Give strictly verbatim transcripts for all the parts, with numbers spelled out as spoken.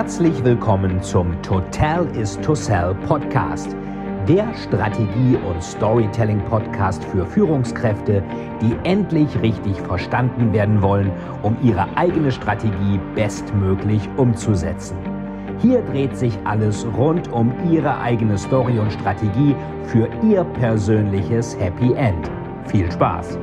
Herzlich willkommen zum Total is to Sell Podcast, der Strategie- und Storytelling-Podcast für Führungskräfte, die endlich richtig verstanden werden wollen, um ihre eigene Strategie bestmöglich umzusetzen. Hier dreht sich alles rund um Ihre eigene Story und Strategie für Ihr persönliches Happy End. Viel Spaß!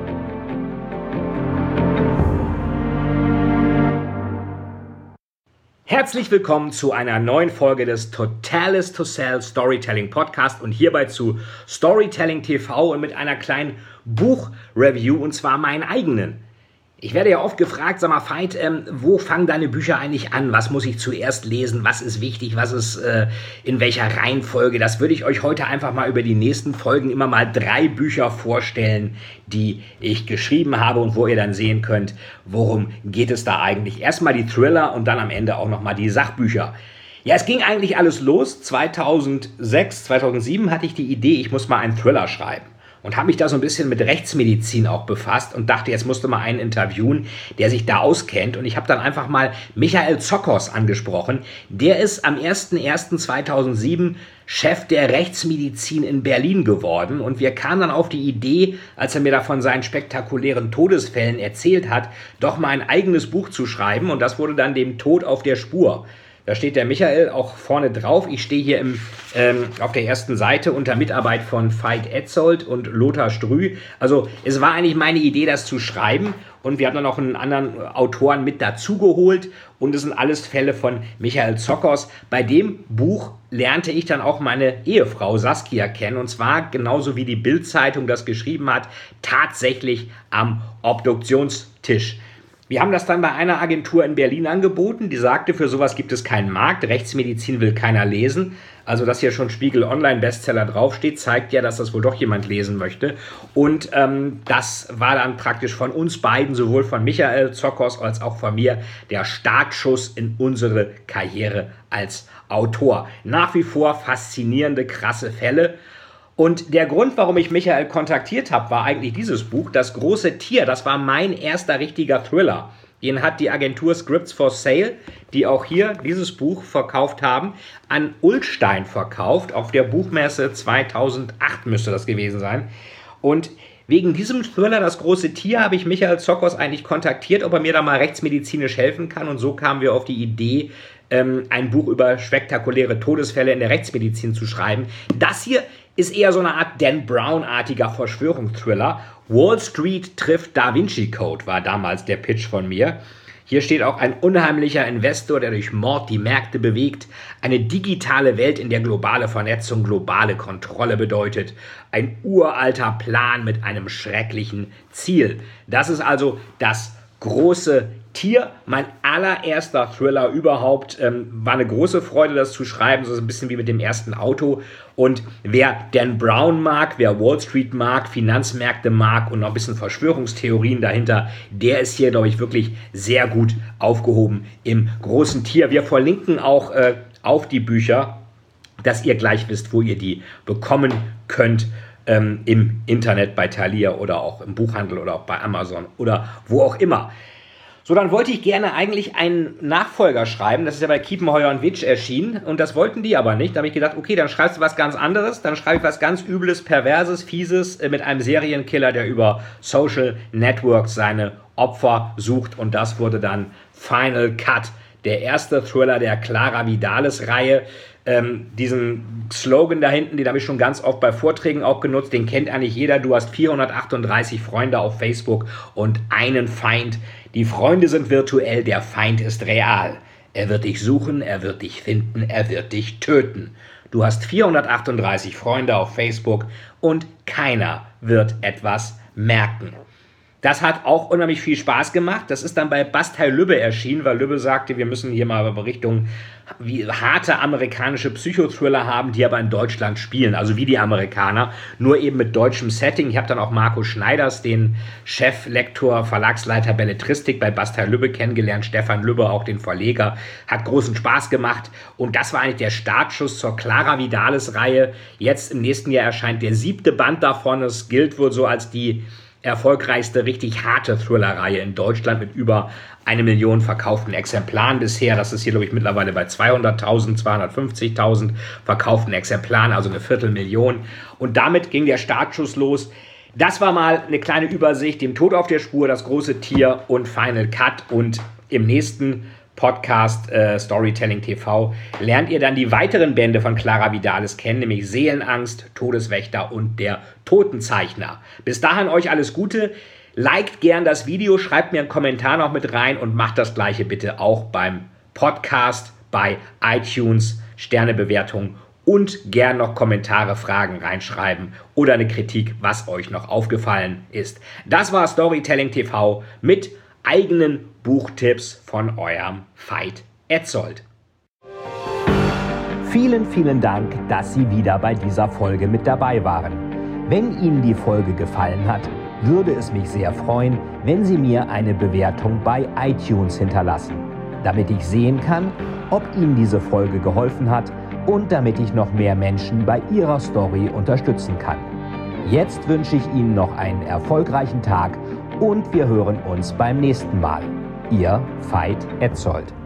Herzlich willkommen zu einer neuen Folge des Total is to Sell Storytelling Podcast und hierbei zu Storytelling T V und mit einer kleinen Buchreview und zwar meinen eigenen. Ich werde ja oft gefragt, sag mal Veit, ähm, wo fangen deine Bücher eigentlich an? Was muss ich zuerst lesen? Was ist wichtig? Was ist äh, in welcher Reihenfolge? Das würde ich euch heute einfach mal über die nächsten Folgen immer mal drei Bücher vorstellen, die ich geschrieben habe und wo ihr dann sehen könnt, worum geht es da eigentlich. Erstmal die Thriller und dann am Ende auch nochmal die Sachbücher. Ja, es ging eigentlich alles los. zweitausendsechs, zweitausendsieben hatte ich die Idee, ich muss mal einen Thriller schreiben. Und habe mich da so ein bisschen mit Rechtsmedizin auch befasst und dachte, jetzt musste mal einen interviewen, der sich da auskennt. Und ich habe dann einfach mal Michael Zokos angesprochen. Der ist am ersten ersten zweitausendsieben Chef der Rechtsmedizin in Berlin geworden. Und wir kamen dann auf die Idee, als er mir da von seinen spektakulären Todesfällen erzählt hat, doch mal ein eigenes Buch zu schreiben. Und das wurde dann Dem Tod auf der Spur. Da steht der Michael auch vorne drauf. Ich stehe hier im, ähm, auf der ersten Seite unter Mitarbeit von Veit Etzold und Lothar Strüh. Also es war eigentlich meine Idee, das zu schreiben. Und wir haben dann noch einen anderen Autoren mit dazugeholt. Und es sind alles Fälle von Michael Zokos. Bei dem Buch lernte ich dann auch meine Ehefrau Saskia kennen. Und zwar genauso wie die Bild-Zeitung das geschrieben hat, tatsächlich am Obduktionstisch. Wir haben das dann bei einer Agentur in Berlin angeboten, die sagte, für sowas gibt es keinen Markt, Rechtsmedizin will keiner lesen. Also, dass hier schon Spiegel Online-Bestseller draufsteht, zeigt ja, dass das wohl doch jemand lesen möchte. Und ähm, das war dann praktisch von uns beiden, sowohl von Michael Zokos als auch von mir, der Startschuss in unsere Karriere als Autor. Nach wie vor faszinierende, krasse Fälle. Und der Grund, warum ich Michael kontaktiert habe, war eigentlich dieses Buch, Das große Tier. Das war mein erster richtiger Thriller. Den hat die Agentur Scripts for Sale, die auch hier dieses Buch verkauft haben, an Ullstein verkauft. Auf der Buchmesse zweitausendacht müsste das gewesen sein. Und wegen diesem Thriller, Das große Tier, habe ich Michael Zokos eigentlich kontaktiert, ob er mir da mal rechtsmedizinisch helfen kann. Und so kamen wir auf die Idee, ein Buch über spektakuläre Todesfälle in der Rechtsmedizin zu schreiben. Das hier ist eher so eine Art Dan Brown-artiger Verschwörungsthriller. Wall Street trifft Da Vinci Code war damals der Pitch von mir. Hier steht auch ein unheimlicher Investor, der durch Mord die Märkte bewegt. Eine digitale Welt, in der globale Vernetzung globale Kontrolle bedeutet. Ein uralter Plan mit einem schrecklichen Ziel. Das ist also das große Tier, mein allererster Thriller überhaupt. Ähm, war eine große Freude, das zu schreiben. So ein bisschen wie mit dem ersten Auto. Und wer Dan Brown mag, wer Wall Street mag, Finanzmärkte mag und noch ein bisschen Verschwörungstheorien dahinter, der ist hier, glaube ich, wirklich sehr gut aufgehoben im großen Tier. Wir verlinken auch äh, auf die Bücher, dass ihr gleich wisst, wo ihr die bekommen könnt. Ähm, im Internet bei Thalia oder auch im Buchhandel oder auch bei Amazon oder wo auch immer. So, dann wollte ich gerne eigentlich einen Nachfolger schreiben. Das ist ja bei Kiepenheuer und Witsch erschienen und das wollten die aber nicht. Da habe ich gedacht, okay, dann schreibst du was ganz anderes. Dann schreibe ich was ganz Übles, Perverses, Fieses äh, mit einem Serienkiller, der über Social Networks seine Opfer sucht. Und das wurde dann Final Cut, der erste Thriller der Clara Vidalis-Reihe. Ähm, diesen Slogan da hinten, den habe ich schon ganz oft bei Vorträgen auch genutzt, den kennt eigentlich jeder. Du hast vierhundertachtunddreißig Freunde auf Facebook und einen Feind. Die Freunde sind virtuell, der Feind ist real. Er wird dich suchen, er wird dich finden, er wird dich töten. Du hast vierhundertachtunddreißig Freunde auf Facebook und keiner wird etwas merken. Das hat auch unheimlich viel Spaß gemacht. Das ist dann bei Bastei Lübbe erschienen, weil Lübbe sagte, wir müssen hier mal Richtung wie harte amerikanische Psychothriller haben, die aber in Deutschland spielen, also wie die Amerikaner, nur eben mit deutschem Setting. Ich habe dann auch Marco Schneiders, den Cheflektor, Verlagsleiter Belletristik bei Bastei Lübbe kennengelernt, Stefan Lübbe, auch den Verleger, hat großen Spaß gemacht und das war eigentlich der Startschuss zur Clara Vidalis-Reihe. Jetzt im nächsten Jahr erscheint der siebte Band davon. Es gilt wohl so als die erfolgreichste, richtig harte Thriller-Reihe in Deutschland mit über eine Million verkauften Exemplaren bisher. Das ist hier, glaube ich, mittlerweile bei zweihunderttausend, zweihundertfünfzigtausend verkauften Exemplaren, also eine Viertelmillion. Und damit ging der Startschuss los. Das war mal eine kleine Übersicht, dem Tod auf der Spur, das große Tier und Final Cut. Und im nächsten Podcast äh, Storytelling T V lernt ihr dann die weiteren Bände von Clara Vidalis kennen, nämlich Seelenangst, Todeswächter und der Totenzeichner. Bis dahin euch alles Gute. Liked gern das Video, schreibt mir einen Kommentar noch mit rein und macht das gleiche bitte auch beim Podcast, bei iTunes, Sternebewertung und gern noch Kommentare, Fragen reinschreiben oder eine Kritik, was euch noch aufgefallen ist. Das war Storytelling T V mit eigenen Buchtipps von eurem Veit Etzold. Vielen, vielen Dank, dass Sie wieder bei dieser Folge mit dabei waren. Wenn Ihnen die Folge gefallen hat, würde es mich sehr freuen, wenn Sie mir eine Bewertung bei iTunes hinterlassen, damit ich sehen kann, ob Ihnen diese Folge geholfen hat und damit ich noch mehr Menschen bei ihrer Story unterstützen kann. Jetzt wünsche ich Ihnen noch einen erfolgreichen Tag und wir hören uns beim nächsten Mal. Ihr Veit Etzold.